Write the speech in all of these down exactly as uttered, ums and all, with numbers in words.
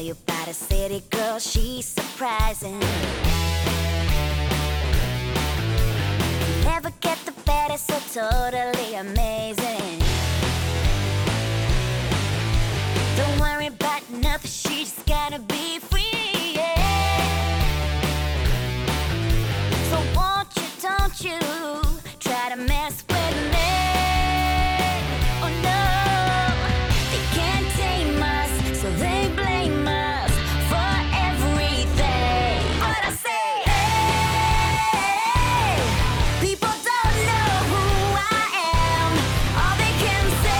you about a city girl, she's surprising. Never get the better, so totally amazing. Don't worry about nothing, she just gotta be free, yeah. So won't you, don't you try to mess with me. Oh no, they can't tame us, so they blame us for everything. What I say, hey, people don't know who I am. All they can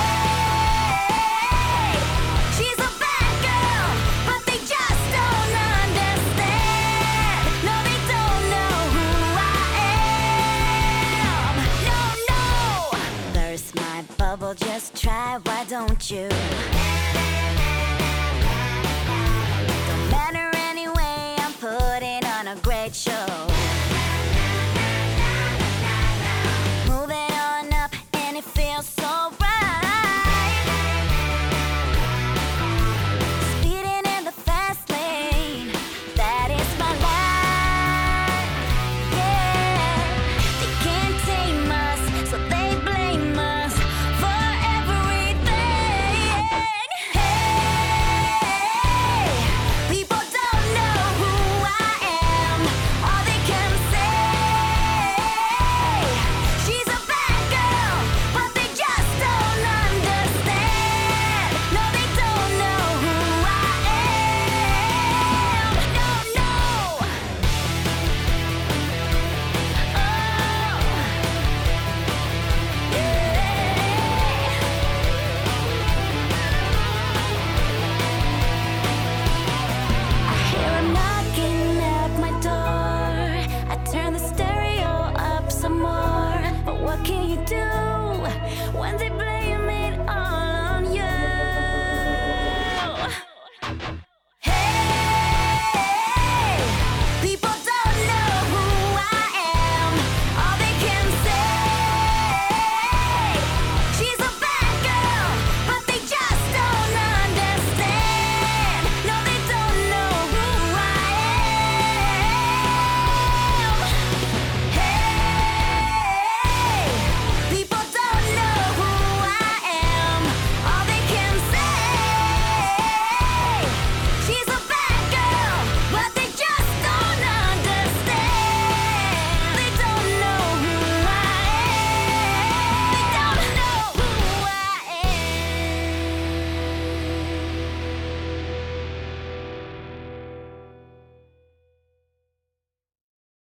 say, she's a bad girl, but they just don't understand. No, they don't know who I am. No, no, burst my bubble, just try, why don't you?